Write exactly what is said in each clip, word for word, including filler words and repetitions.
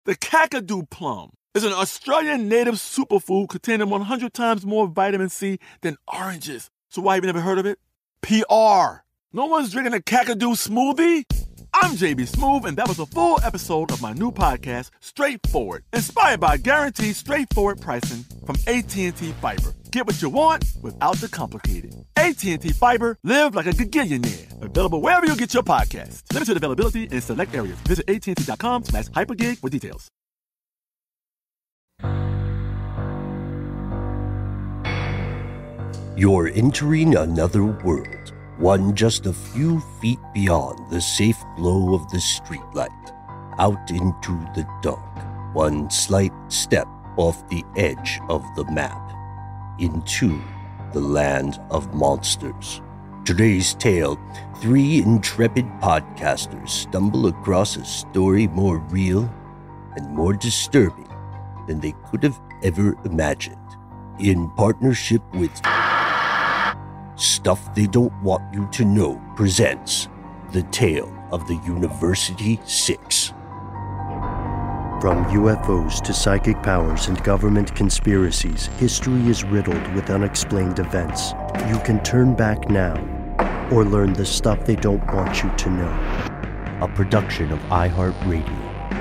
The Kakadu plum is an Australian native superfood containing one hundred times more vitamin C than oranges. So why have you never heard of it? P R. No one's drinking a Kakadu smoothie? I'm J B Smoove, and that was a full episode of my new podcast, Straightforward, inspired by guaranteed straightforward pricing from A T and T Fiber. Get what you want without the complicated. A T and T Fiber, live like a gigillionaire. Available wherever you get your podcasts. Limited availability in select areas. Visit att.com slash hypergig for details. You're entering another world, one just a few feet beyond the safe glow of the streetlight, out into the dark, one slight step off the edge of the map, into the land of monsters. Today's tale, three intrepid podcasters stumble across a story more real and more disturbing than they could have ever imagined, in partnership with Stuff They Don't Want You to Know presents The Tale of the University Six. From U F Os to psychic powers and government conspiracies, history is riddled with unexplained events. You can turn back now or learn the stuff they don't want you to know. A production of iHeartRadio.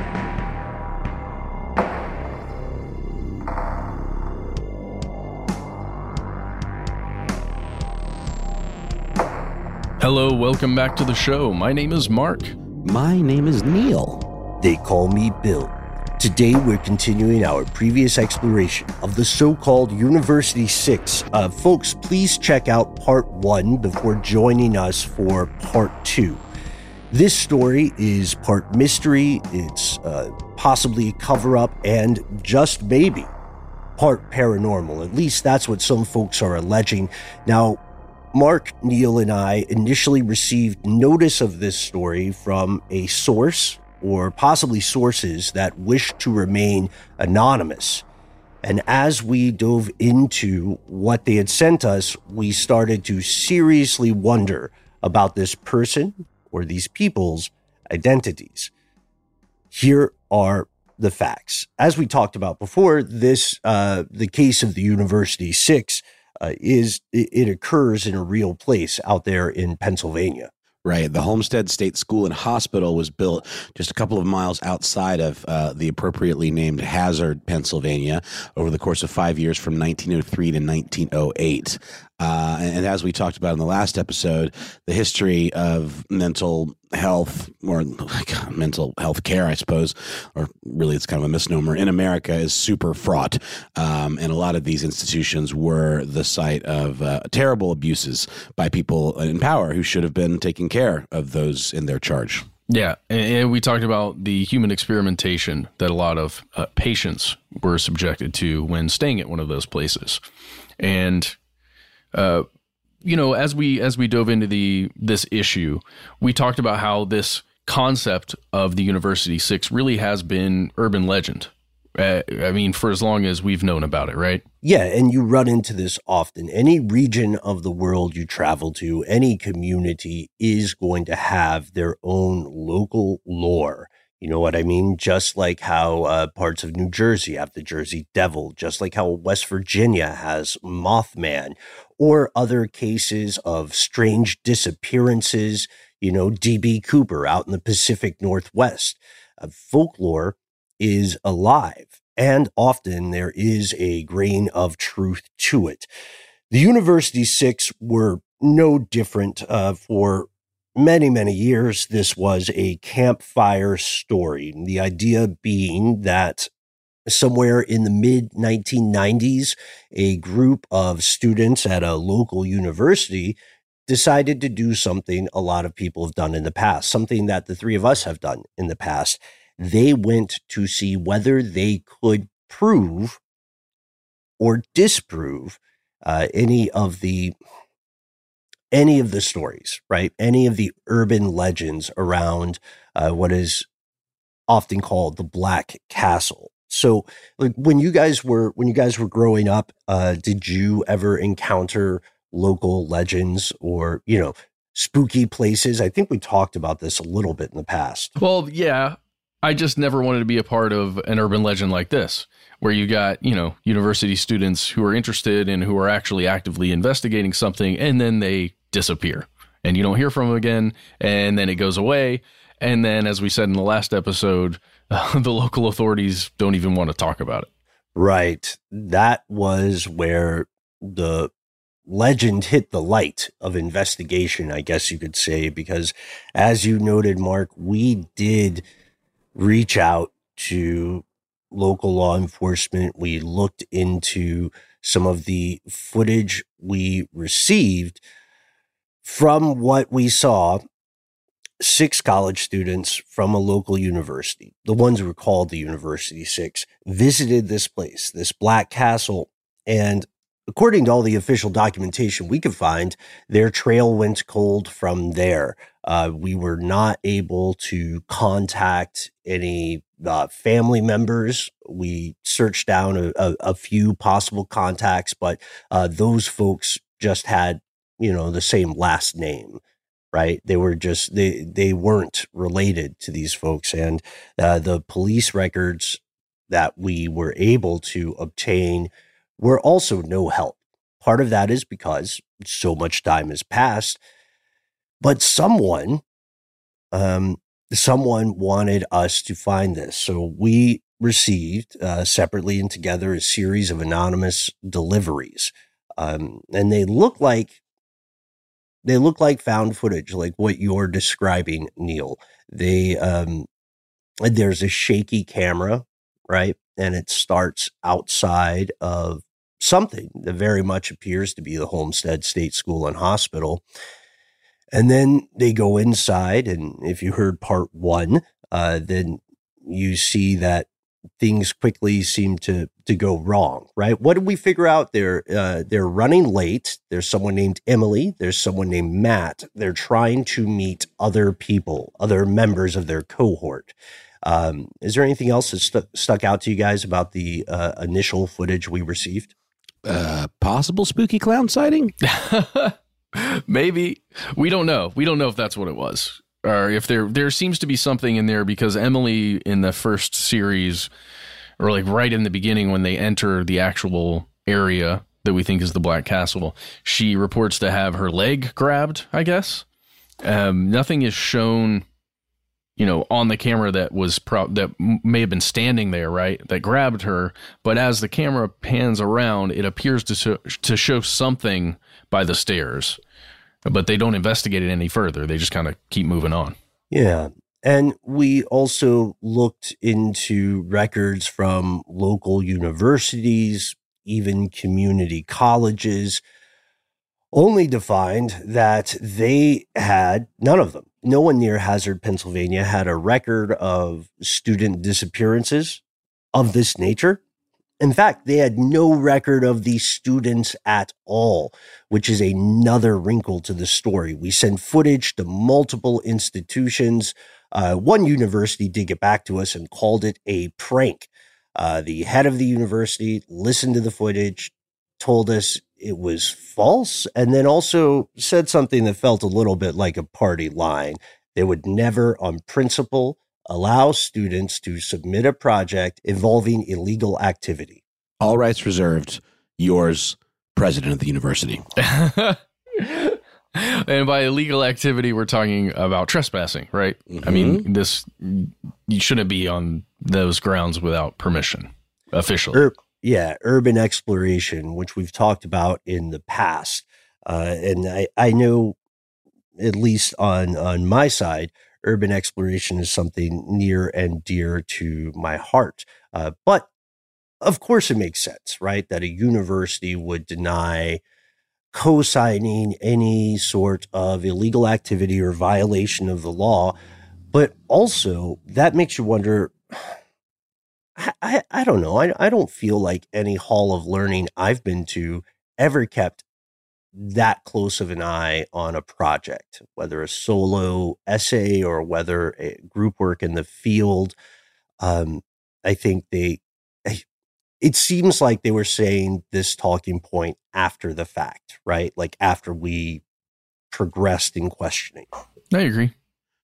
Hello, welcome back to the show. My name is Mark. My name is Neil. They call me Bill. Today we're continuing our previous exploration of the so-called University Six. Uh, folks, please check out part one before joining us for part two. This story is part mystery, it's uh, possibly a cover-up, and just maybe part paranormal. At least that's what some folks are alleging. Now, Mark, Neil, and I initially received notice of this story from a source, or possibly sources, that wished to remain anonymous. And as we dove into what they had sent us, we started to seriously wonder about this person or these people's identities. Here are the facts. As we talked about before, this uh, the case of the University Six Uh, is it, it occurs in a real place out there in Pennsylvania. Right. The Homestead State School and Hospital was built just a couple of miles outside of uh, the appropriately named Hazard, Pennsylvania, over the course of five years from nineteen oh three to nineteen oh eight. Uh, and as we talked about in the last episode, the history of mental health, or like mental health care, I suppose, or really it's kind of a misnomer, in America is super fraught. Um, and a lot of these institutions were the site of uh, terrible abuses by people in power who should have been taking care of those in their charge. Yeah, and we talked about the human experimentation that a lot of uh, patients were subjected to when staying at one of those places. And Uh, you know, as we as we dove into the this issue, we talked about how this concept of the University Six really has been urban legend. Uh, I mean, for as long as we've known about it, right? Yeah, and you run into this often. Any region of the world you travel to, any community is going to have their own local lore. You know what I mean? Just like how uh, parts of New Jersey have the Jersey Devil, just like how West Virginia has Mothman, or other cases of strange disappearances, you know, D B Cooper out in the Pacific Northwest. Uh, folklore is alive, and often there is a grain of truth to it. The University Six were no different uh, for many, many years. This was a campfire story. The idea being that somewhere in the mid nineteen nineties, a group of students at a local university decided to do something a lot of people have done in the past, something that the three of us have done in the past. They went to see whether they could prove or disprove uh, any of the any of the stories, right? Any of the urban legends around uh, what is often called the Black Castle. So, like, when you guys were when you guys were growing up, uh, did you ever encounter local legends or, you know, spooky places? I think we talked about this a little bit in the past. Well, yeah. I just never wanted to be a part of an urban legend like this, where you got, you know, university students who are interested and who are actually actively investigating something, and then they disappear and you don't hear from them again. And then it goes away. And then, as we said in the last episode, uh, the local authorities don't even want to talk about it. Right. That was where the legend hit the light of investigation, I guess you could say, because as you noted, Mark, we did reach out to local law enforcement. We looked into some of the footage we received. From what we saw, six college students from a local university, the ones who were called the University Six, visited this place, this Black Castle, and according to all the official documentation we could find, their trail went cold from there. Uh, we were not able to contact any uh, family members. We searched down a, a, a few possible contacts, but uh, those folks just had, you know, the same last name, right? They were just, they, they weren't related to these folks. And uh, the police records that we were able to obtain were also no help. Part of that is because so much time has passed, but someone, um, someone wanted us to find this. So we received uh, separately and together a series of anonymous deliveries. Um, and they look like, they look like found footage, like what you're describing, Neil. They, um, there's a shaky camera, right? And it starts outside of something that very much appears to be the Homestead State School and Hospital. And then they go inside, and if you heard part one, uh, then you see that things quickly seem to to go wrong, right? What did we figure out? They're uh, they're running late. There's someone named Emily. There's someone named Matt. They're trying to meet other people, other members of their cohort. Um, is there anything else that stu- stuck out to you guys about the uh, initial footage we received? Uh, possible spooky clown sighting? Maybe. We don't know. We don't know if that's what it was, or if there there seems to be something in there, because Emily in the first series, or like right in the beginning when they enter the actual area that we think is the Black Castle, she reports to have her leg grabbed, I guess. Um, nothing is shown, you know, on the camera that was pro- that may have been standing there, right, that grabbed her. But as the camera pans around, it appears to show, to show something by the stairs. But they don't investigate it any further. They just kind of keep moving on. Yeah. And we also looked into records from local universities, even community colleges, only to find that they had none of them. No one near Hazard, Pennsylvania had a record of student disappearances of this nature. In fact, they had no record of these students at all, which is another wrinkle to the story. We sent footage to multiple institutions. Uh, one university did get back to us and called it a prank. Uh, the head of the university listened to the footage, told us it was false, and then also said something that felt a little bit like a party line. They would never, on principle, allow students to submit a project involving illegal activity. All rights reserved. Yours, president of the university. And by illegal activity, we're talking about trespassing, right? Mm-hmm. I mean, this, you shouldn't be on those grounds without permission, officially. Ur- yeah, urban exploration, which we've talked about in the past. Uh, and I, I know, at least on, on my side, urban exploration is something near and dear to my heart. Uh, but of course it makes sense, right, that a university would deny co-signing any sort of illegal activity or violation of the law. But also that makes you wonder, I, I, I don't know, I, I don't feel like any hall of learning I've been to ever kept that close of an eye on a project, whether a solo essay or whether a group work in the field. Um, I think they, it seems like they were saying this talking point after the fact, right? Like after we progressed in questioning. I agree.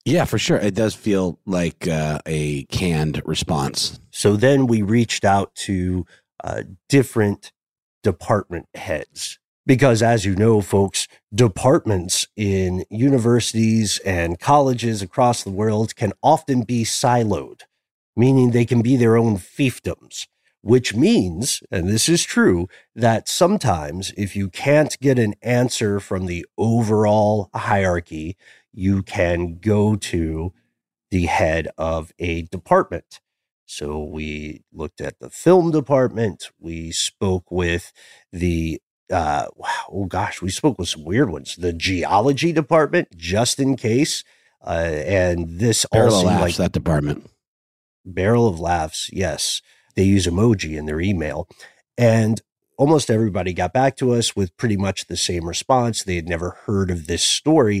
Yeah, for sure. It does feel like uh, a canned response. So then we reached out to uh, different department heads. Because as you know, folks, departments in universities and colleges across the world can often be siloed, meaning they can be their own fiefdoms, which means, and this is true, that sometimes if you can't get an answer from the overall hierarchy, you can go to the head of a department. So we looked at the film department, we spoke with the Uh, oh gosh, we spoke with some weird ones. The geology department, just in case. Uh, and this Barrel all of seemed laughs, like that department. Barrel of laughs. Yes. They use emoji in their email, and almost everybody got back to us with pretty much the same response. They had never heard of this story.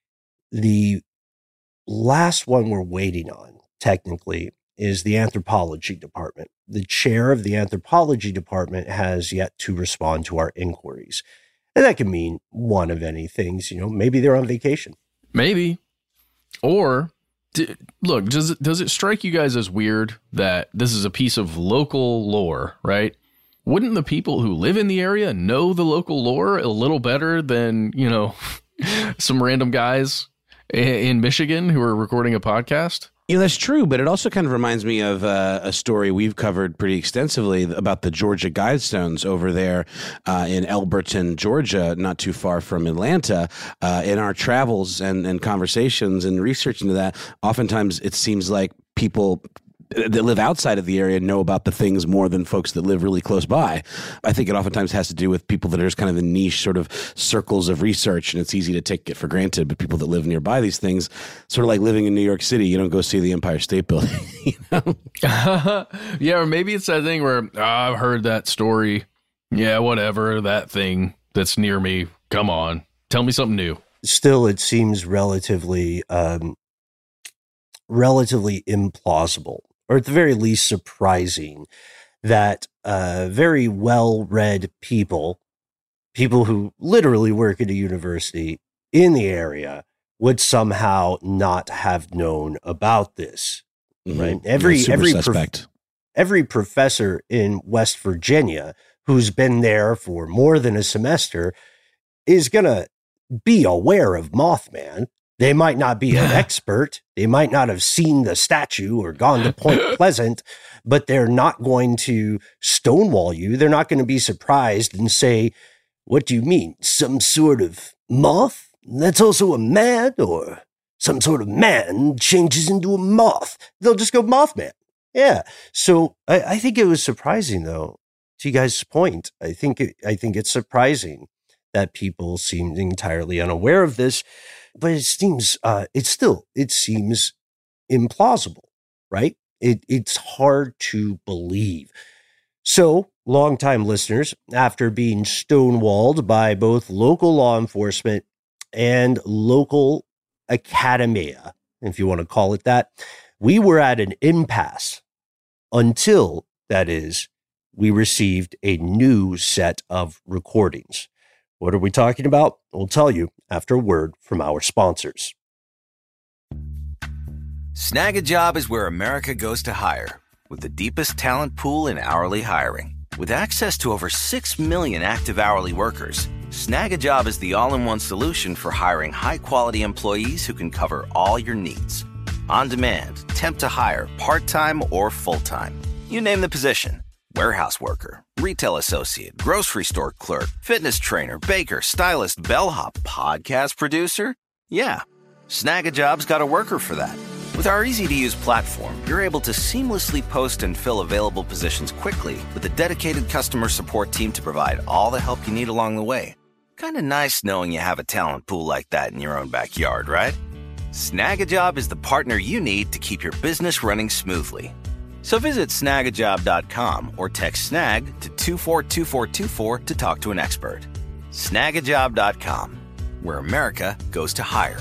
The last one we're waiting on, technically, is the anthropology department. The chair of the anthropology department has yet to respond to our inquiries. And that can mean one of any things. You know, maybe they're on vacation. Maybe. Or, d- look, does it, does it strike you guys as weird that this is a piece of local lore, right? Wouldn't the people who live in the area know the local lore a little better than, you know, some random guys in Michigan who are recording a podcast? You know, that's true, but it also kind of reminds me of uh, a story we've covered pretty extensively about the Georgia Guidestones over there uh, in Elberton, Georgia, not too far from Atlanta. Uh, in our travels and, and conversations and research into that, oftentimes it seems like people that live outside of the area know about the things more than folks that live really close by. I think it oftentimes has to do with people that are just kind of in niche sort of circles of research, and it's easy to take it for granted. But people that live nearby these things, sort of like living in New York City, you don't go see the Empire State Building. You know? Yeah, or maybe it's that thing where oh, I've heard that story. Yeah, whatever, that thing that's near me. Come on, tell me something new. Still, it seems relatively, um, relatively implausible, or at the very least surprising, that uh, very well-read people, people who literally work at a university in the area, would somehow not have known about this. Mm-hmm. Right? Every yeah, every suspect. Prof- every professor in West Virginia who's been there for more than a semester is gonna be aware of Mothman. They might not be an expert. They might not have seen the statue or gone to Point Pleasant, but they're not going to stonewall you. They're not going to be surprised and say, what do you mean? Some sort of moth? That's also a man? Or some sort of man changes into a moth? They'll just go Mothman. Yeah. So I, I think it was surprising, though, to you guys' point. I think it, I think it's surprising that people seemed entirely unaware of this. But it seems, uh, it's still, it seems implausible, right? It, it's hard to believe. So, longtime listeners, after being stonewalled by both local law enforcement and local academia, if you want to call it that, we were at an impasse until, that is, we received a new set of recordings. What are we talking about? We'll tell you after a word from our sponsors. Snag a Job is where America goes to hire, with the deepest talent pool in hourly hiring. With access to over six million active hourly workers, Snag a Job is the all-in-one solution for hiring high-quality employees who can cover all your needs. On demand, temp to hire, part-time or full-time. You name the position. Warehouse worker, retail associate, grocery store clerk, fitness trainer, baker, stylist, bellhop, podcast producer? Yeah, Snag a Job's got a worker for that. With our easy-to-use platform, you're able to seamlessly post and fill available positions quickly with a dedicated customer support team to provide all the help you need along the way. Kind of nice knowing you have a talent pool like that in your own backyard, right? Snag a Job is the partner you need to keep your business running smoothly. So visit snag a job dot com or text snag to two four two four two four to talk to an expert. snag a job dot com, where America goes to hire.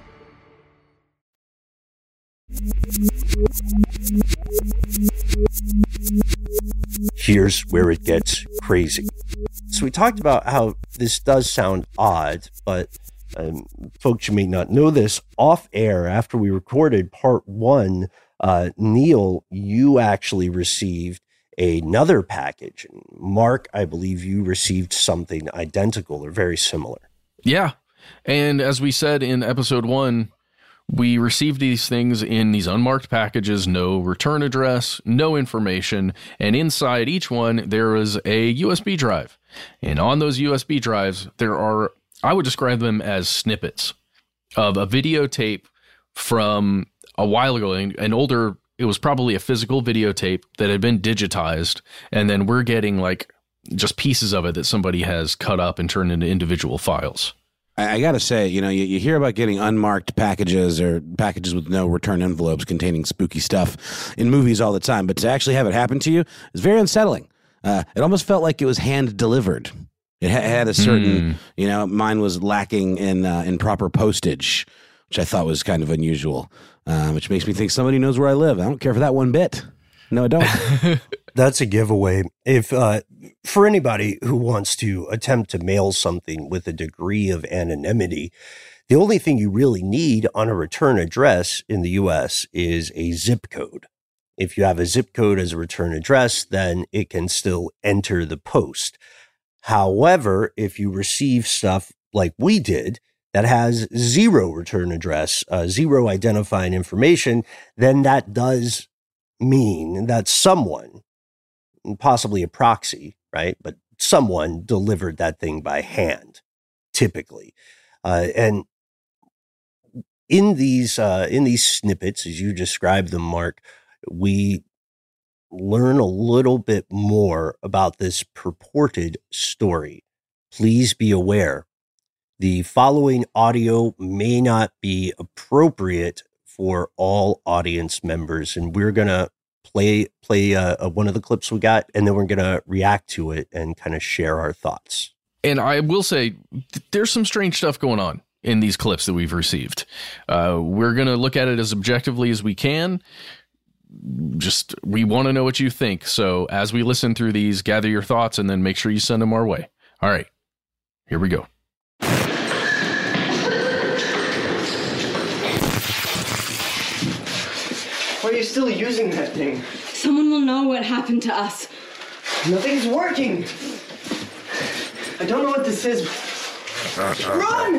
Here's where it gets crazy. So we talked about how this does sound odd, but Um, folks, you may not know this, off air, after we recorded part one, uh, Neil, you actually received another package. Mark, I believe you received something identical or very similar. Yeah. And as we said in episode one, we received these things in these unmarked packages, no return address, no information, and inside each one, there is a U S B drive. And on those U S B drives, there are, I would describe them as snippets of a videotape from a while ago, an older, it was probably a physical videotape that had been digitized, and then we're getting like just pieces of it that somebody has cut up and turned into individual files. I, I got to say, you know, you, you hear about getting unmarked packages or packages with no return envelopes containing spooky stuff in movies all the time, but to actually have it happen to you is very unsettling. Uh, it almost felt like it was hand delivered. It ha- had a certain, mm. you know, mine was lacking in uh, in proper postage, which I thought was kind of unusual, uh, which makes me think somebody knows where I live. I don't care for that one bit. No, I don't. That's a giveaway. If uh, for anybody who wants to attempt to mail something with a degree of anonymity, the only thing you really need on a return address in the U S is a zip code. If you have a zip code as a return address, then it can still enter the post. However, if you receive stuff like we did that has zero return address, uh, zero identifying information, then that does mean that someone, possibly a proxy, right? But someone delivered that thing by hand, typically. Uh, and in these uh, in these snippets, as you described them, Mark, we learn a little bit more about this purported story. Please be aware, the following audio may not be appropriate for all audience members, and we're going to play play uh, one of the clips we got, and then we're going to react to it and kind of share our thoughts. And I will say, there's some strange stuff going on in these clips that we've received. Uh, we're going to look at it as objectively as we can. Just, we want to know what you think. So as we listen through these, gather your thoughts and then make sure you send them our way. All right, here we go. Why are you still using that thing? Someone will know what happened to us. Nothing's working. I don't know what this is. Run!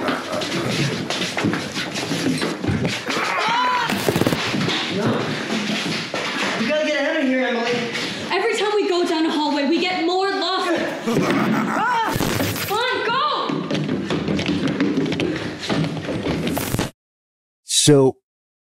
No. We gotta get out of here, Emily. Every time we go down a hallway, we get more lost. Ah! Come on, go! So,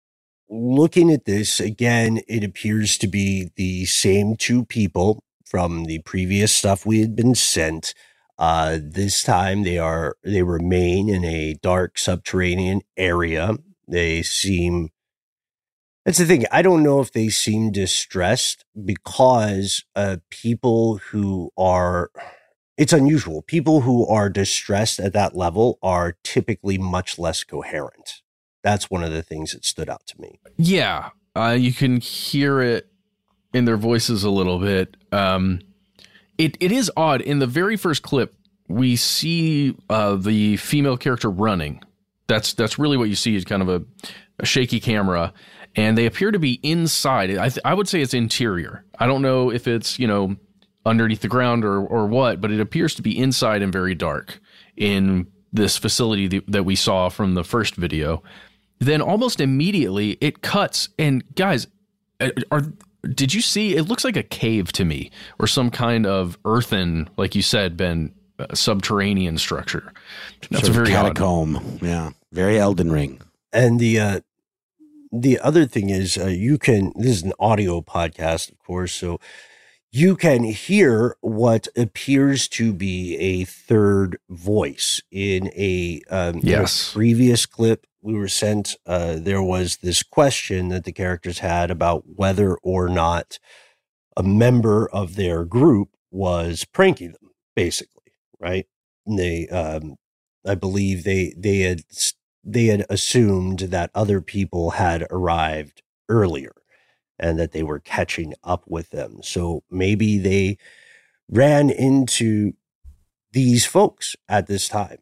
looking at this, again, it appears to be the same two people from the previous stuff we had been sent. Uh, this time they are, they remain in a dark subterranean area. They seem, that's the thing. I don't know if they seem distressed because, uh, people who are, it's unusual. People who are distressed at that level are typically much less coherent. That's one of the things that stood out to me. Yeah. Uh, you can hear it in their voices a little bit. Um, It it is odd. In the very first clip, we see uh, the female character running. That's that's really what you see is kind of a, a shaky camera, and they appear to be inside. I th- I would say it's interior. I don't know if it's, you know, underneath the ground or or what, but it appears to be inside and very dark in this facility th- that we saw from the first video. Then almost immediately it cuts, and guys, are. Did you see? It looks like a cave to me, or some kind of earthen, like you said, Ben, uh, subterranean structure. That's sort a very catacomb. odd. Yeah, very Elden Ring. And the uh, the other thing is, uh, you can. This is an audio podcast, of course, so you can hear what appears to be a third voice in a um, yes in a previous clip we were sent. Uh, there was this question that the characters had about whether or not a member of their group was pranking them, basically, right? And they, um, I believe they they had they had assumed that other people had arrived earlier and that they were catching up with them. So maybe they ran into these folks at this time.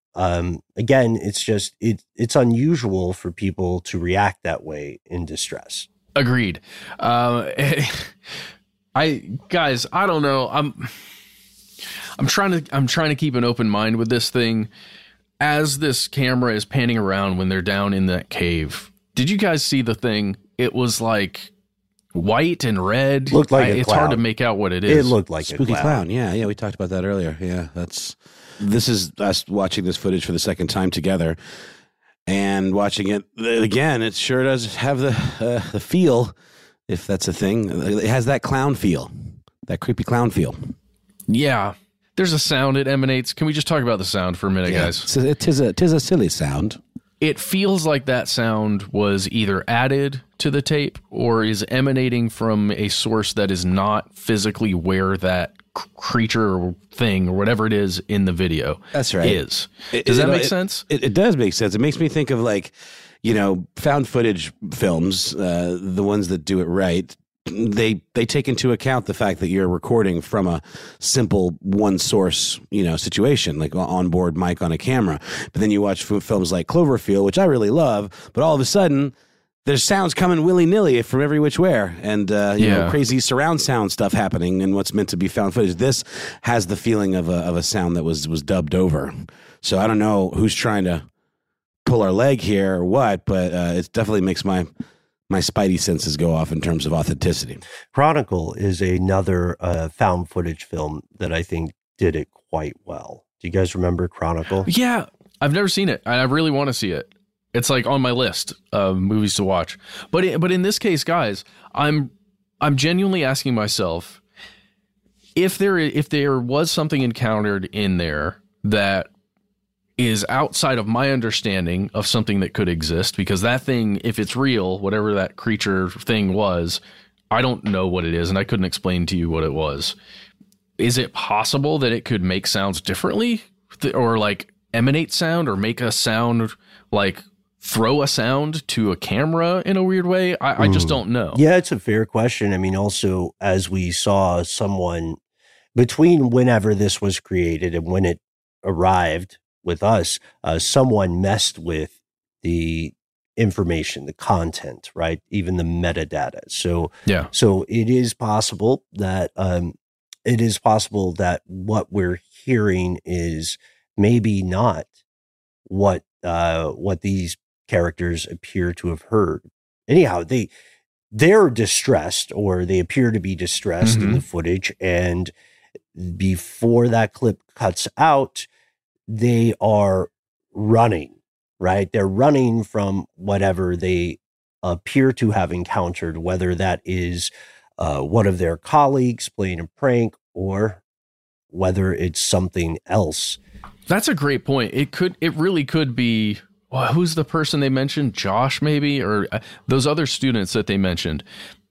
um, again, it's just it it's unusual for people to react that way in distress. Agreed. Uh, I guys, I don't know. I'm I'm trying to I'm trying to keep an open mind with this thing. As this camera is panning around when they're down in that cave, did you guys see the thing? It was like white and red. Looked like I, a it's cloud. hard to make out what it is. It looked like Spooky a cloud. clown. Yeah, yeah, we talked about that earlier. Yeah, that's this is us watching this footage for the second time together, and watching it again. It sure does have the uh, the feel, if that's a thing. It has that clown feel, that creepy clown feel. Yeah. There's a sound it emanates. Can we just talk about the sound for a minute, Yeah, guys? it's a, it is a it is a silly sound. It feels like that sound was either added to the tape or is emanating from a source that is not physically where that c- creature or thing or whatever it is in the video That's right. is. It- Does it- that make it- sense? It, it does make sense. It makes me think of like, you know, found footage films, uh, the ones that do it right. They they take into account the fact that you're recording from a simple one source, you know, situation, like on board mic on a camera. But then you watch f- films like Cloverfield, which I really love, but all of a sudden there's sounds coming willy nilly from every which where, and uh, you Yeah. know, crazy surround sound stuff happening in what's meant to be found footage. This has the feeling of a of a sound that was was dubbed over. So I don't know who's trying to pull our leg here or what, but uh, it definitely makes my my spidey senses go off in terms of authenticity. Chronicle is another uh, found footage film that I think did it quite well. Do you guys remember Chronicle? Yeah. I've never seen it. I really want to see it. It's like on my list of movies to watch. But it, but in this case, guys, I'm I'm genuinely asking myself if there if there was something encountered in there that is outside of my understanding of something that could exist, because that thing, if it's real, whatever that creature thing was, I don't know what it is, and I couldn't explain to you what it was. Is it possible that it could make sounds differently, or like emanate sound, or make a sound, like throw a sound to a camera in a weird way? I, I just don't know. Yeah, it's a fair question. I mean, also, as we saw someone between whenever this was created and when it arrived with us, uh, someone messed with the information, the content, right? Even the metadata. So, Yeah. so it is possible that um, it is possible that what we're hearing is maybe not what uh, what these characters appear to have heard. Anyhow, they they're distressed, or they appear to be distressed in Mhm. the footage, and before that clip cuts out, they are running, right? They're running from whatever they appear to have encountered, whether that is uh, one of their colleagues playing a prank, or whether it's something else. That's a great point. It could, it really could be, well, who's the person they mentioned? Josh, maybe, or uh, those other students that they mentioned.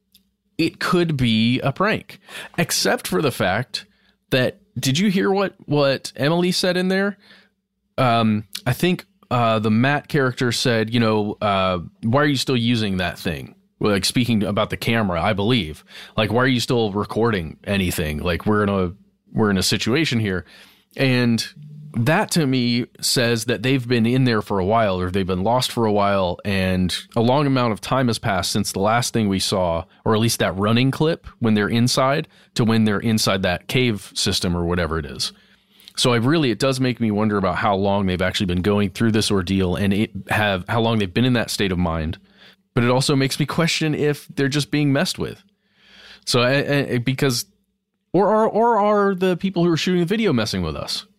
It could be a prank, except for the fact that, did you hear what, what Emily said in there? Um, I think uh, the Matt character said, you know, uh, why are you still using that thing? Well, like speaking about the camera, I believe. Like, why are you still recording anything? Like, we're in a we're in a situation here, and that to me says that they've been in there for a while, or they've been lost for a while, and a long amount of time has passed since the last thing we saw, or at least that running clip when they're inside, to when they're inside that cave system or whatever it is. So I really, it does make me wonder about how long they've actually been going through this ordeal, and it have how long they've been in that state of mind. But it also makes me question if they're just being messed with. So I, I, because, or are or are the people who are shooting the video messing with us?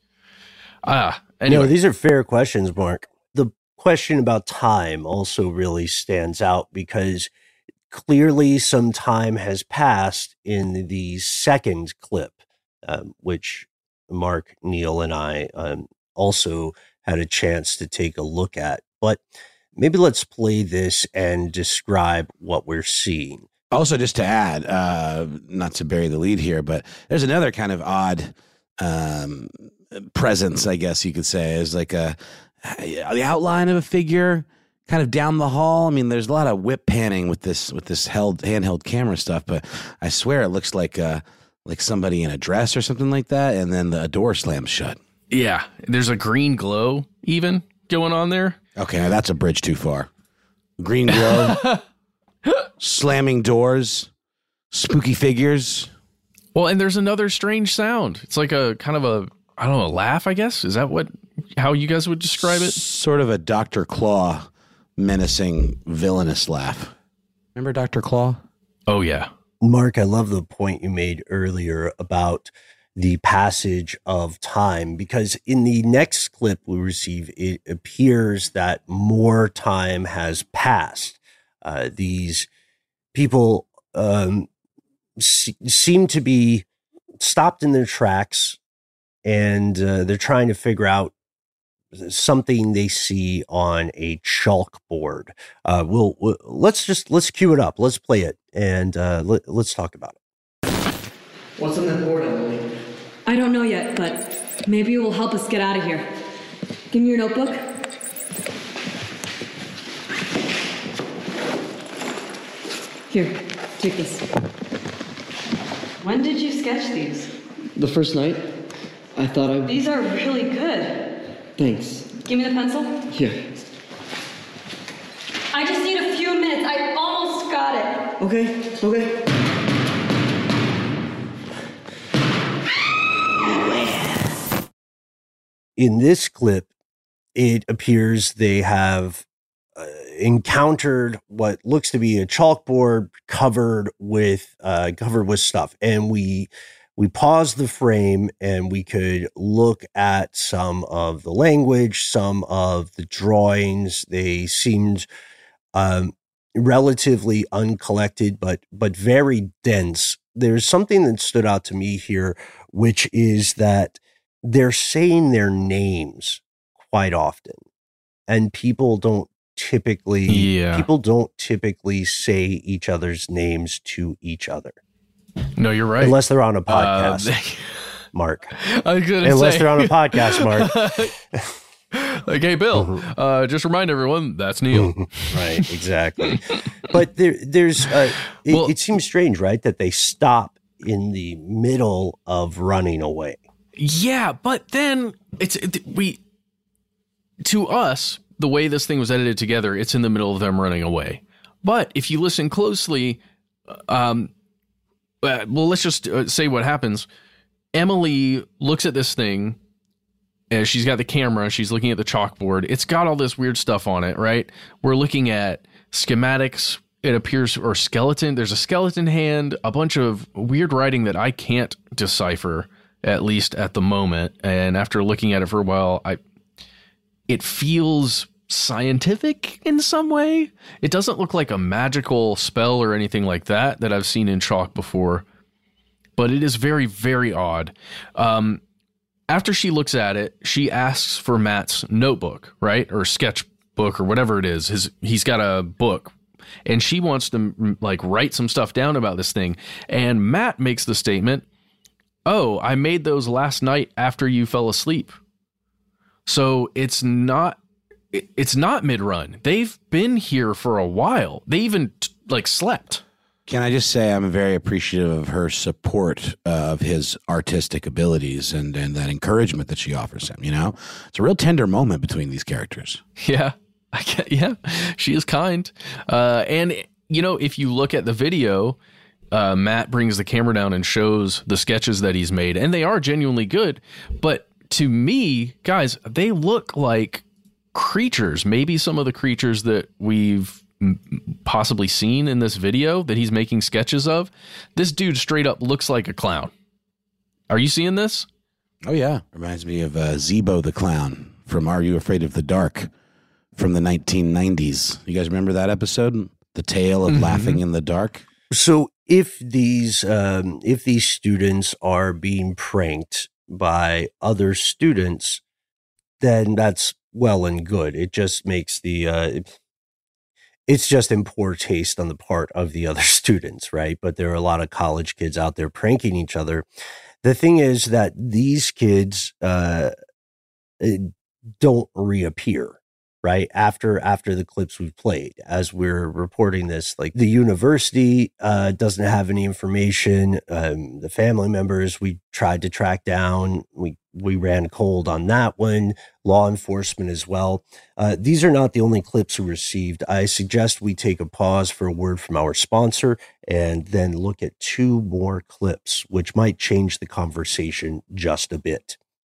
Ah, anyway. No, these are fair questions, Mark. The question about time also really stands out, because clearly some time has passed in the second clip, um, which Mark, Neil, and I um, also had a chance to take a look at. But maybe let's play this and describe what we're seeing. Also, just to add, uh, not to bury the lead here, but there's another kind of odd um, presence, I guess you could say, is like a the outline of a figure kind of down the hall. I mean, there's a lot of whip panning with this with this held handheld camera stuff, but I swear it looks like uh, like somebody in a dress or something like that, and then the door slams shut. Yeah, there's a green glow even going on there. Okay, now that's a bridge too far. Green glow, slamming doors, spooky figures. Well, and there's another strange sound. It's like a kind of a, I don't know, a laugh, I guess. Is that what, how you guys would describe it? Sort of a Doctor Claw menacing villainous laugh. Remember Doctor Claw? Oh, yeah. Mark, I love the point you made earlier about the passage of time, because in the next clip we receive, it appears that more time has passed. Uh, these people um, se- seem to be stopped in their tracks, and uh, they're trying to figure out something they see on a chalkboard. Uh, we'll, we'll let's just let's cue it up. Let's play it, and uh, let, let's talk about it. What's on that board, Emily? I don't know yet, but maybe it will help us get out of here. Give me your notebook. Here, take this. When did you sketch these? The first night, I thought I... These are really good. Thanks. Give me the pencil. Here. I just need a few minutes. I almost got it. Okay, okay. In this clip, it appears they have uh, encountered what looks to be a chalkboard covered with uh, covered with stuff, and we we pause the frame and we could look at some of the language, some of the drawings. They seemed um, relatively uncollected, but but very dense. There's something that stood out to me here, which is that they're saying their names quite often, and people don't typically yeah. people don't typically say each other's names to each other. No, you're right. Unless they're on a podcast, uh, they, Mark. I was gonna Unless say, they're on a podcast, Mark. Like, hey, Bill, Mm-hmm. uh, just remind everyone that's Neil. Right, exactly. But there, there's, uh, it, Well- it seems strange, right, that they stop in the middle of running away. Yeah, but then it's it, we to us, the way this thing was edited together, it's in the middle of them running away. But if you listen closely, um, uh, well, let's just uh, say what happens. Emily looks at this thing, and she's got the camera. She's looking at the chalkboard. It's got all this weird stuff on it, right? We're looking at schematics. It appears, or skeleton. There's a skeleton hand, a bunch of weird writing that I can't decipher, at least at the moment. And after looking at it for a while, I it feels scientific in some way. It doesn't look like a magical spell or anything like that that I've seen in chalk before, but it is very, very odd. Um, after she looks at it, she asks for Matt's notebook, right? Or sketchbook or whatever it is. His, he's got a book. And she wants to like write some stuff down about this thing. And Matt makes the statement, oh, I made those last night after you fell asleep. So it's not, it's not mid-run. They've been here for a while. They even like slept. Can I just say I'm very appreciative of her support of his artistic abilities and, and that encouragement that she offers him, you know? It's a real tender moment between these characters. Yeah. I get, yeah, she is kind. Uh, and, you know, if you look at the video, uh, Matt brings the camera down and shows the sketches that he's made, and they are genuinely good. But to me, guys, they look like creatures, maybe some of the creatures that we've possibly seen in this video that he's making sketches of. This dude straight up looks like a clown. Are you seeing this? Oh, yeah. Reminds me of uh, Zebo the Clown from Are You Afraid of the Dark? From the nineteen nineties. You guys remember that episode? The Tale of mm-hmm. Laughing in the Dark? So if these um, if these students are being pranked by other students, then that's well and good. It just makes the uh, it's just in poor taste on the part of the other students, right? But there are a lot of college kids out there pranking each other. The thing is that these kids uh, don't reappear. right? After after the clips we've played, as we're reporting this, like the university uh, doesn't have any information. Um, the family members we tried to track down, we we ran cold on that one. Law enforcement as well. Uh, these are not the only clips we received. I suggest we take a pause for a word from our sponsor and then look at two more clips, which might change the conversation just a bit.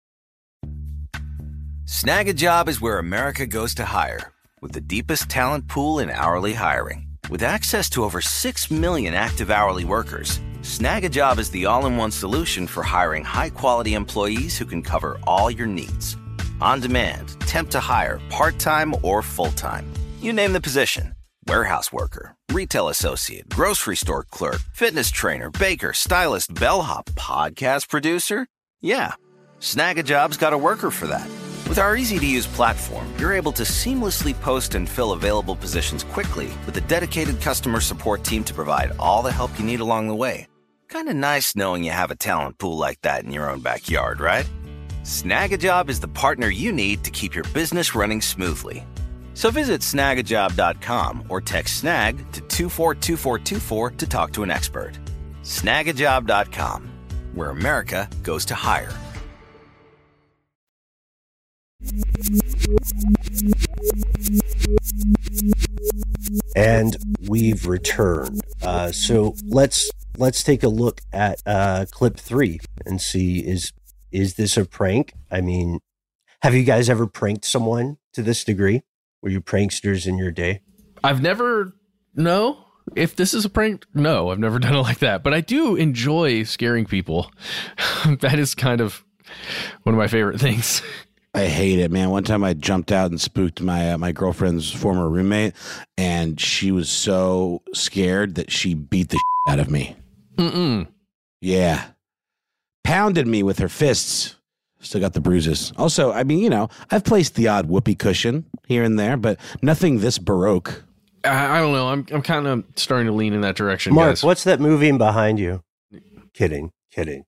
Snag a Job is where America goes to hire, with the deepest talent pool in hourly hiring. With access to over six million active hourly workers, Snag a Job is the all-in-one solution for hiring high-quality employees who can cover all your needs. On demand, temp to hire, part-time or full-time. You name the position: warehouse worker, retail associate, grocery store clerk, fitness trainer, baker, stylist, bellhop, podcast producer. Yeah, Snag a Job's got a worker for that. With our easy-to-use platform, you're able to seamlessly post and fill available positions quickly with a dedicated customer support team to provide all the help you need along the way. Kind of nice knowing you have a talent pool like that in your own backyard, right? Snag a Job is the partner you need to keep your business running smoothly. So visit snag a job dot com or text SNAG to two four two four two four to talk to an expert. snag a job dot com, where America goes to hire. And we've returned. Uh, so let's let's take a look at uh, clip three and see is is this a prank? I mean, have you guys ever pranked someone to this degree? Were you pranksters in your day? I've never. No. If this is a prank, no, I've never done it like that. But I do enjoy scaring people. That is kind of one of my favorite things. I hate it, man. One time I jumped out and spooked my uh, my girlfriend's former roommate, and she was so scared that she beat the shit out of me. Mm-mm. Yeah. Pounded me with her fists. Still got the bruises. Also, I mean, you know, I've placed the odd whoopee cushion here and there, but nothing this baroque. I, I don't know. I'm I'm kind of starting to lean in that direction, Mark, guys. what's that moving behind you? Kidding, kidding.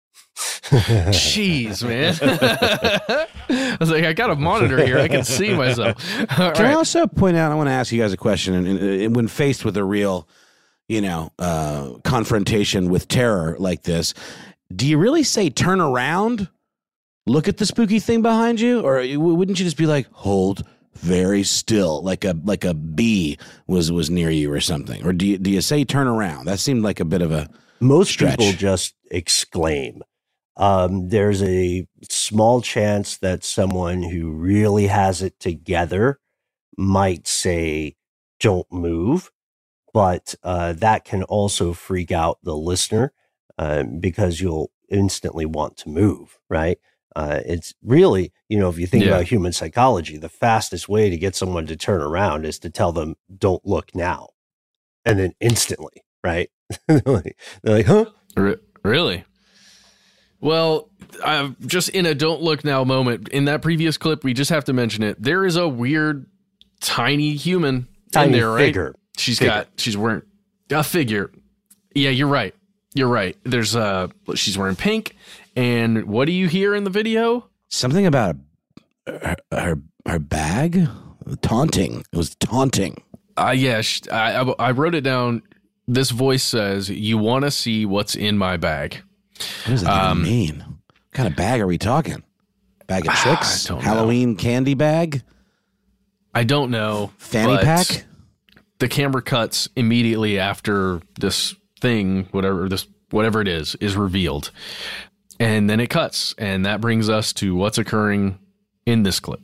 Jeez, man. I was like, I got a monitor here. I can see myself. All Can right. I also point out, I want to ask you guys a question, and, and, and when faced with a real, you know, uh, confrontation with terror like this, do you really say turn around, look at the spooky thing behind you, or wouldn't you just be like, hold very still, like a like a bee was was near you or something? Or do you do you say turn around? That seemed like a bit of a Most stretch. people just exclaim. Um, there's a small chance that someone who really has it together might say, don't move. But uh, that can also freak out the listener uh, because you'll instantly want to move, right? Uh, it's really, you know, if you think Yeah. about human psychology, the fastest way to get someone to turn around is to tell them, don't look now. And then instantly, right? they're, like, they're like, huh? Re- really? Well, I'm just in a don't look now moment. In that previous clip, we just have to mention it. There is a weird, tiny human Tiny in there, right? figure. She's Figure. got, she's wearing a figure. Yeah, you're right. You're right. There's uh she's wearing pink. And what do you hear in the video? something about her her, her bag, taunting. It was taunting. Uh, yeah, sh- I, I, I wrote it down. This voice says, you want to see what's in my bag. What does that Um, even mean? What kind of bag are we talking? Bag of tricks? don't know. Halloween candy bag? I don't know. Fanny but pack? The camera cuts immediately after this thing, whatever this, whatever it is, is revealed. And then it cuts. And that brings us to what's occurring in this clip.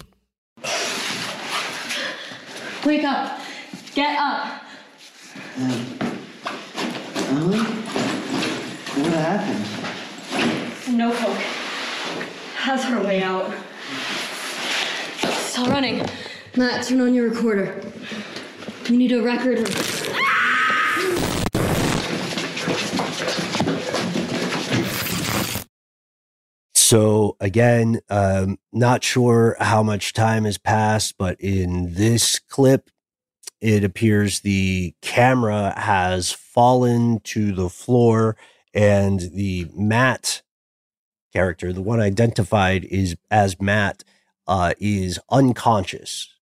Wake up. Get up. What happened? No Coke. Has her way out. Stop running. Matt, turn on your recorder. We need a record. So again, um, not sure how much time has passed, but in this clip, it appears the camera has fallen to the floor and the Matt character, the one identified is as Matt, uh, is unconscious.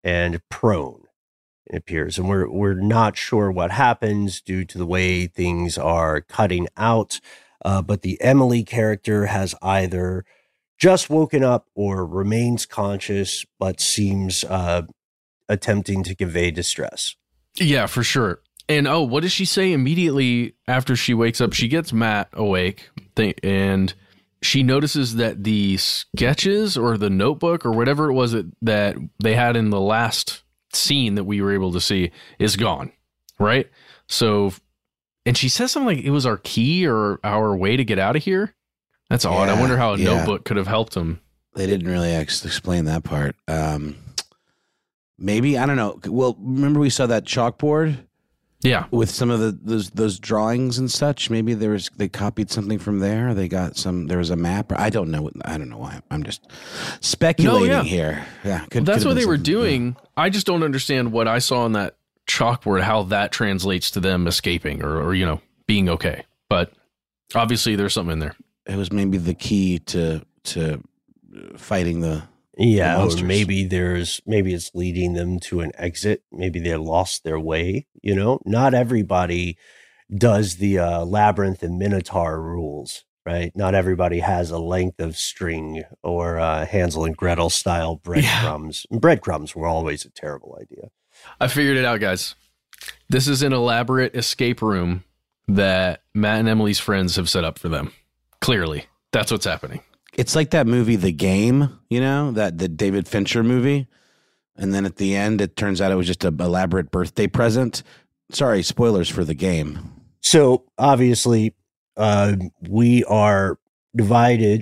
and prone, it appears. And we're we're not sure what happens due to the way things are cutting out. Uh, but the Emily character has either just woken up or remains conscious, but seems uh, attempting to convey distress. Yeah, for sure. And oh, what does she say immediately after she wakes up? She gets Matt awake, and she notices that the sketches or the notebook or whatever it was that, that they had in the last scene that we were able to see is gone, right? So, and she says something like it was our key or our way to get out of here. That's yeah, odd. I wonder how a yeah. notebook could have helped him. They didn't really explain that part. Um, maybe, I don't know. Well, remember we saw that chalkboard? Yeah, with some of the those those drawings and such. Maybe there was they copied something from there. They got some. There was a map. Or I don't know. I don't know why. I'm just speculating no, yeah. here. Yeah, could, well, that's could what they were something. doing. Yeah. I just don't understand what I saw on that chalkboard. How that translates to them escaping or, or you know being okay. But obviously, there's something in there. It was maybe the key to to fighting the. Yeah, or maybe there's maybe it's leading them to an exit. Maybe they lost their way. You know, not everybody does the uh, labyrinth and minotaur rules, right? Not everybody has a length of string or uh, Hansel and Gretel style breadcrumbs. Yeah. Breadcrumbs were always a terrible idea. I figured it out, guys. This is an elaborate escape room that Matt and Emily's friends have set up for them. Clearly, that's what's happening. It's like that movie, The Game, you know, that the David Fincher movie. And then at the end, it turns out it was just an elaborate birthday present. Sorry, spoilers for The Game. So obviously, uh, we are divided.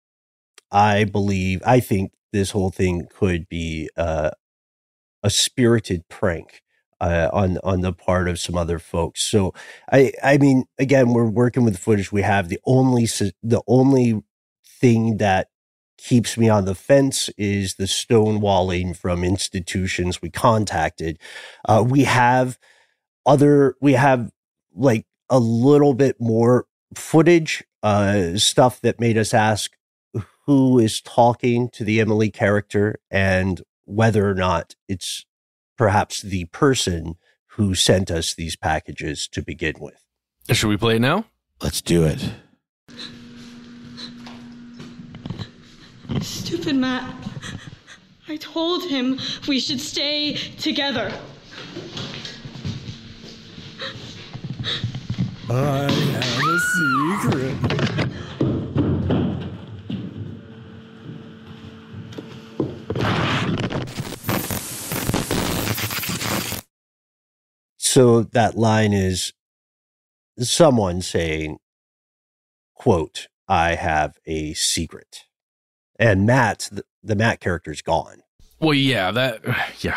I believe, I think this whole thing could be uh, a spirited prank uh, on on the part of some other folks. So I, I mean, again, we're working with the footage we have. The only the only thing that keeps me on the fence is the stonewalling from institutions we contacted. Uh, we have other, we have like a little bit more footage, uh, stuff that made us ask who is talking to the Emily character and whether or not it's perhaps the person who sent us these packages to begin with. Should we play it now? Let's do it. Stupid Matt. I told him we should stay together. I have a secret. So that line is someone saying, quote, I have a secret. And Matt, the, the Matt character is gone. Well, yeah, that, yeah.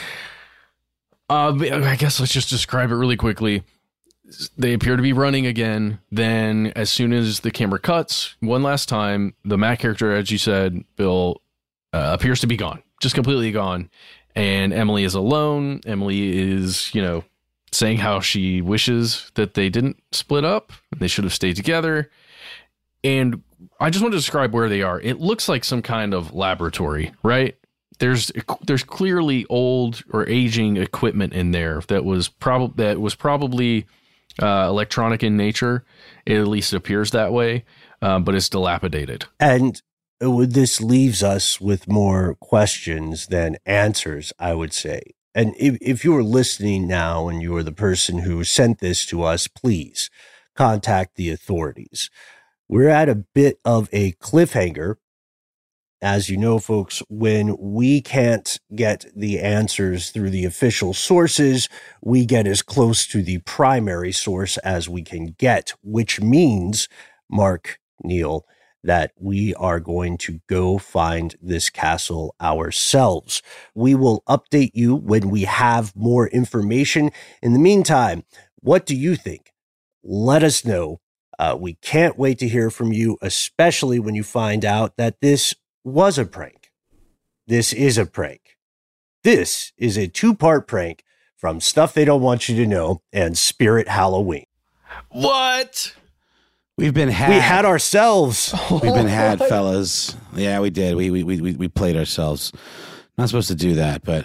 Uh, I guess let's just describe it really quickly. They appear to be running again. Then as soon as the camera cuts one last time, the Matt character, as you said, Bill, uh, appears to be gone, just completely gone. And Emily is alone. Emily is, you know, saying how she wishes that they didn't split up. They should have stayed together. And I just want to describe where they are. It looks like some kind of laboratory, right? There's there's clearly old or aging equipment in there that was probably that was probably uh, electronic in nature. It at least appears that way, uh, but it's dilapidated. And this leaves us with more questions than answers, I would say. And if, if you are listening now and you are the person who sent this to us, please contact the authorities. We're at a bit of a cliffhanger. As you know, folks, when we can't get the answers through the official sources, we get as close to the primary source as we can get, which means, Mark, Neil, that we are going to go find this castle ourselves. We will update you when we have more information. In the meantime, what do you think? Let us know. Uh, we can't wait to hear from you, especially when you find out that this was a prank. This is a prank. This is a two-part prank from Stuff They Don't Want You to Know and Spirit Halloween. What? We've been had. We had ourselves. We've been had, fellas. Yeah, we did. We we we we played ourselves. Not supposed to do that, but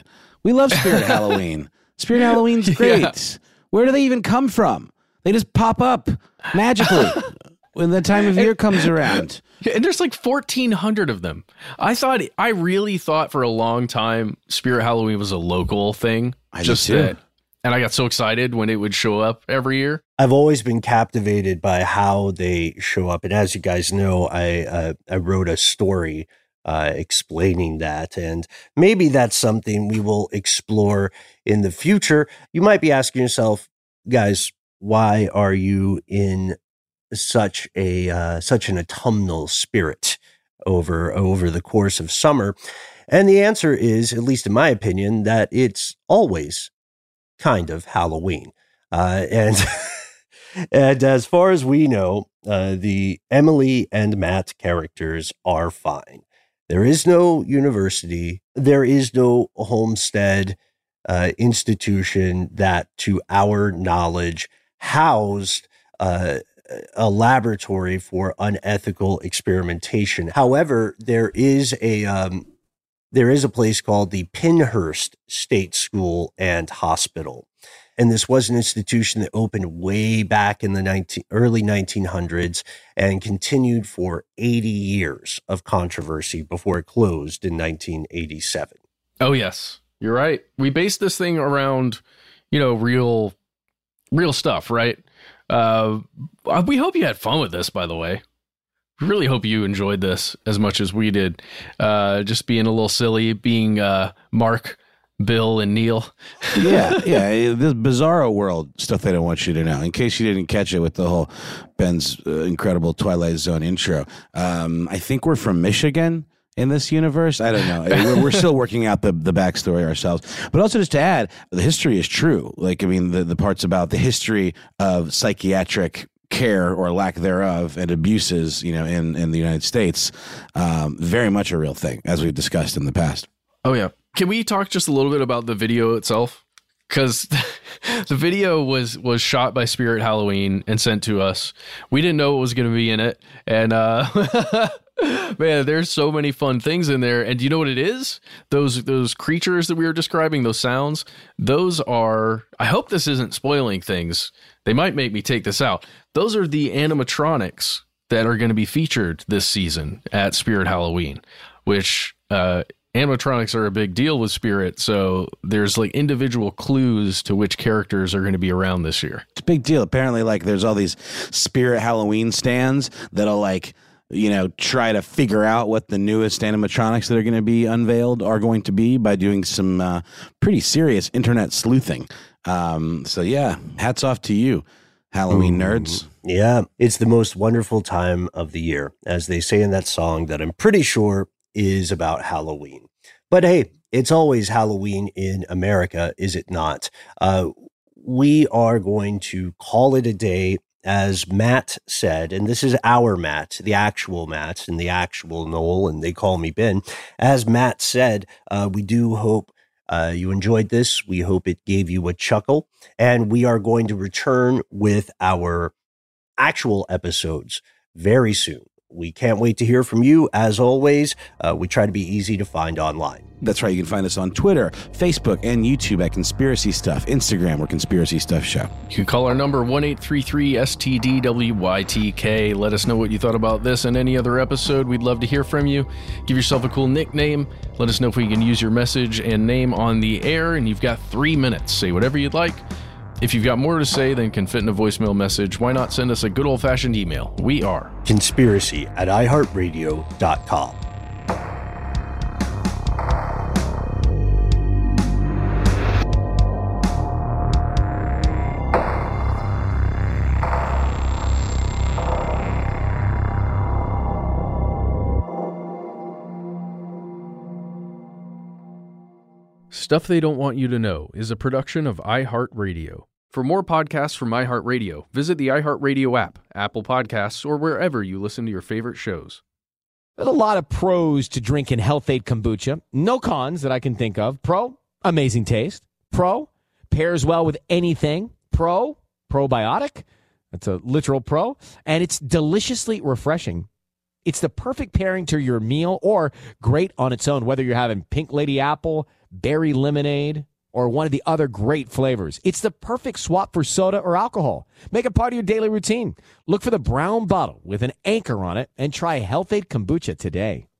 We love Spirit Halloween. Spirit Halloween's great. Yeah. Where do they even come from? They just pop up magically when the time of year comes around. And there's like fourteen hundred of them. I thought, I really thought for a long time Spirit Halloween was a local thing. I just did too. That, and I got so excited when it would show up every year. I've always been captivated by how they show up. And as you guys know, I uh, I wrote a story uh, explaining that. And maybe that's something we will explore in the future. You might be asking yourself, guys, why are you in such a uh, such an autumnal spirit over over the course of summer? And the answer is, at least in my opinion, that it's always kind of Halloween. Uh, and and as far as we know, uh, the Emily and Matt characters are fine. There is no university. There is no homestead uh, institution that, to our knowledge, housed uh, a laboratory for unethical experimentation. However, there is a um, there is a place called the Pinhurst State School and Hospital, and this was an institution that opened way back in the nineteen, early nineteen hundreds and continued for eighty years of controversy before it closed in nineteen eighty-seven. Oh yes, you're right. We based this thing around, you know, real, real stuff, right? Uh, we hope you had fun with this, by the way. We really hope you enjoyed this as much as we did. Uh, just being a little silly, being uh, Mark, Bill, and Neil. yeah, yeah. This bizarro world stuff they don't want you to know. In case you didn't catch it with the whole Ben's uh, incredible Twilight Zone intro. Um, I think we're from Michigan in this universe. I don't know. We're, we're still working out the, the backstory ourselves. But also just to add, the history is true. Like, I mean, the, the parts about the history of psychiatric care or lack thereof and abuses, you know, in, in the United States, um, very much a real thing, as we've discussed in the past. Oh, yeah. Can we talk just a little bit about the video itself? Because the video was was shot by Spirit Halloween and sent to us. We didn't know what was going to be in it. And, uh... man, there's so many fun things in there. And do you know what it is? Those those creatures that we were describing, those sounds, those are, I hope this isn't spoiling things. They might make me take this out. Those are the animatronics that are going to be featured this season at Spirit Halloween, which uh, animatronics are a big deal with Spirit. So there's like individual clues to which characters are going to be around this year. It's a big deal. Apparently, like there's all these Spirit Halloween stands that'll like, you know, try to figure out what the newest animatronics that are going to be unveiled are going to be by doing some uh, pretty serious internet sleuthing. Um, so, yeah, hats off to you, Halloween nerds. Yeah, it's the most wonderful time of the year, as they say in that song that I'm pretty sure is about Halloween. But hey, it's always Halloween in America, is it not? Uh, we are going to call it a day. As Matt said, and this is our Matt, the actual Matt and the actual Noel, and they call me Ben. As Matt said, uh, we do hope uh, you enjoyed this. We hope it gave you a chuckle. And we are going to return with our actual episodes very soon. We can't wait to hear from you. As always, uh, we try to be easy to find online. That's right. You can find us on Twitter, Facebook, and YouTube at Conspiracy Stuff. Instagram, we're Conspiracy Stuff Show. You can call our number one eight three three S T D W Y T K. Let us know what you thought about this and any other episode. We'd love to hear from you. Give yourself a cool nickname. Let us know if we can use your message and name on the air. And you've got three minutes. Say whatever you'd like. If you've got more to say than can fit in a voicemail message, why not send us a good old-fashioned email? We are conspiracy at i heart radio dot com. Stuff They Don't Want You to Know is a production of iHeartRadio. For more podcasts from iHeartRadio, visit the iHeartRadio app, Apple Podcasts, or wherever you listen to your favorite shows. There's a lot of pros to drinking Health Aid kombucha. No cons that I can think of. Pro, amazing taste. Pro, pairs well with anything. Pro, probiotic. That's a literal pro. And it's deliciously refreshing. It's the perfect pairing to your meal or great on its own, whether you're having Pink Lady Apple, Berry Lemonade, or one of the other great flavors. It's the perfect swap for soda or alcohol. Make it part of your daily routine. Look for the brown bottle with an anchor on it and try Health-Ade Kombucha today.